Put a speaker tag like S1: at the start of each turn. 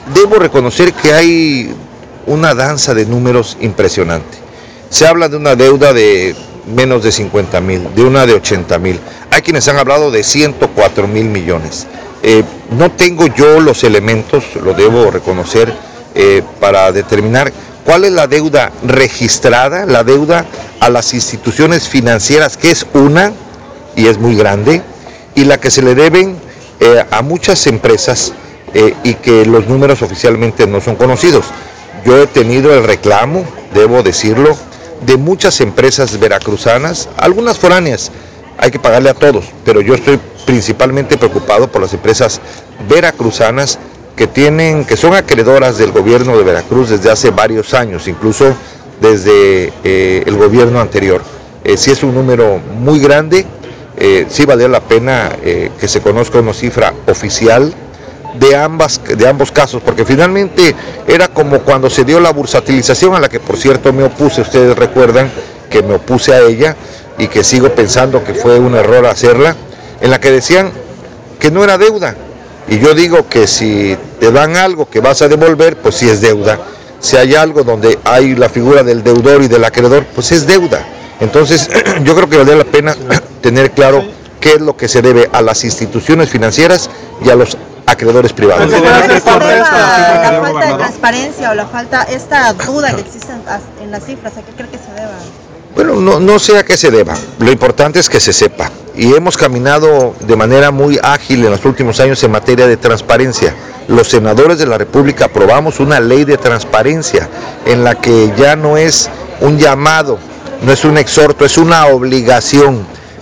S1: debo reconocer que hay una danza de números impresionante. Se habla de una deuda de menos de 50,000, de una de 80,000. Hay quienes han hablado de 104,000 millones. No tengo yo los elementos, lo debo reconocer, para determinar cuál es la deuda registrada, la deuda a las instituciones financieras, que es una, y es muy grande, y la que se le deben a muchas empresas y que los números oficialmente no son conocidos. Yo he tenido el reclamo, debo decirlo, de muchas empresas veracruzanas, algunas foráneas, hay que pagarle a todos, pero yo estoy principalmente preocupado por las empresas veracruzanas que son acreedoras del gobierno de Veracruz desde hace varios años, incluso desde el gobierno anterior. Sí es un número muy grande, sí valdría la pena que se conozca una cifra oficial de ambos casos, porque finalmente era como cuando se dio la bursatilización, a la que por cierto me opuse. Ustedes recuerdan que me opuse a ella y que sigo pensando que fue un error hacerla, en la que decían que no era deuda, y yo digo que si te dan algo que vas a devolver, pues sí es deuda. Si hay algo donde hay la figura del deudor y del acreedor, pues es deuda. Entonces yo creo que valdría la pena tener claro qué es lo que se debe a las instituciones financieras y a los acreedores privados.
S2: ¿La falta de transparencia o esta duda que existe en las cifras, a qué cree que se deba?
S1: Bueno, no sé a qué se deba, lo importante es que se sepa, y hemos caminado de manera muy ágil en los últimos años en materia de transparencia. Los senadores de la República aprobamos una ley de transparencia en la que ya no es un llamado, no es un exhorto, es una obligación